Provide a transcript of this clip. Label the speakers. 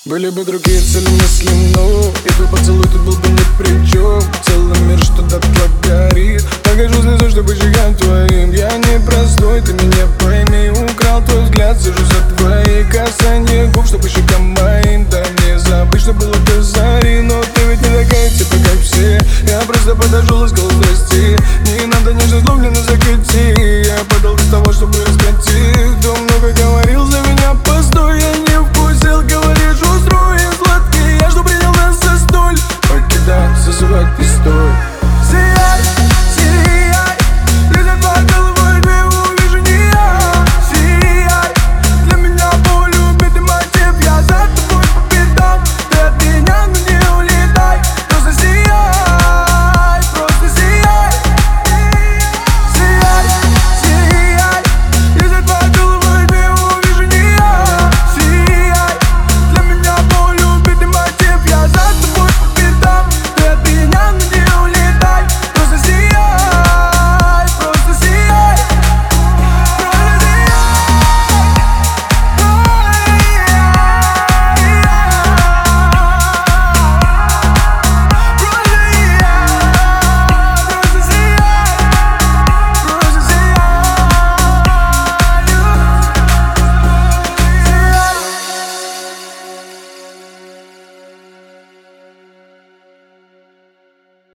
Speaker 1: Были бы другие цели мысли, но и твой поцелуй тут был бы ни при чем. Целый мир, что дотла горит. Покажу слезу, чтобы щекам твоим. Я не простой, ты меня пойми. Украл твой взгляд, сижу за твои касания губ, чтобы щекам